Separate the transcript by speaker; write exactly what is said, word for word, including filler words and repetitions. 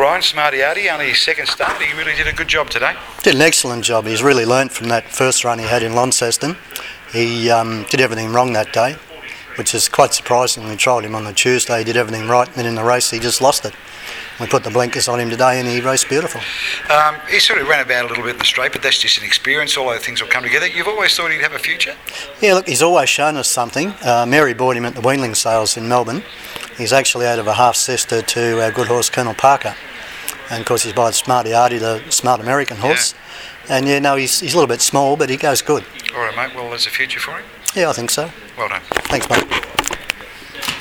Speaker 1: Ryan Smarty-Arty, only his second start. He really did a good job today.
Speaker 2: Did an excellent job. He's really learnt from that first run he had in Launceston. He um, did everything wrong that day, which is quite surprising. We trialled him on the Tuesday, he did everything right, and then in the race he just lost it. We put the blinkers on him today and he raced beautiful.
Speaker 1: Um, he sort of ran about a little bit in the straight, but that's just an experience. All those things will come together. You've always thought he'd have a future?
Speaker 2: Yeah, look, he's always shown us something. Uh, Mary bought him at the Weanling Sales in Melbourne. He's actually out of a half-sister to our good horse Colonel Parker. And of course he's by Smarty-Arty, the smart American horse. Yeah. And yeah, no, he's, he's a little bit small, but he goes good.
Speaker 1: All right, mate. Well, there's a future for him?
Speaker 2: Yeah, I think so.
Speaker 1: Well done.
Speaker 2: Thanks, mate.